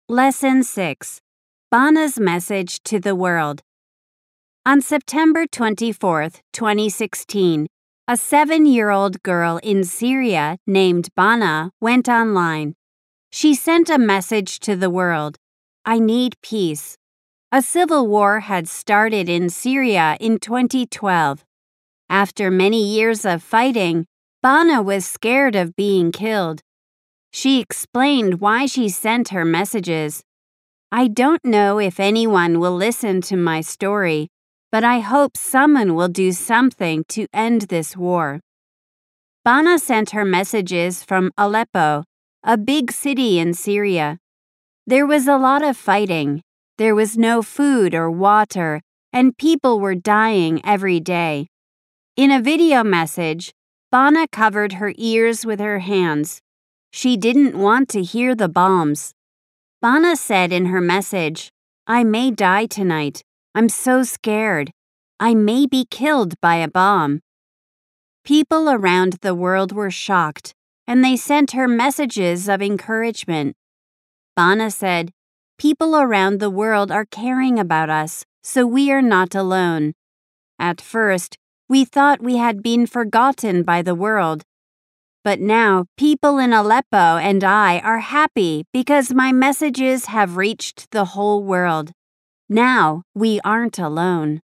Lesson 6. Bana's Message to the World. On September 24, 2016, a 7-year-old girl in Syria named Bana went online. She sent a message to the world. I need peace. A civil war had started in Syria in 2012. After many years of fighting, Bana was scared of being killed. She explained why she sent her messages. I don't know if anyone will listen to my story, but I hope someone will do something to end this war. Bana sent her messages from Aleppo, a big city in Syria. There was a lot of fighting. There was no food or water, and people were dying every day. In a video message, Bana covered her ears with her hands. She didn't want to hear the bombs. Bana said in her message, I may die tonight. I'm so scared. I may be killed by a bomb. People around the world were shocked, and they sent her messages of encouragement. Bana said, people around the world are caring about us, so we are not alone. At first, we thought we had been forgotten by the world. But now, people in Aleppo and I are happy because my messages have reached the whole world. Now, we aren't alone.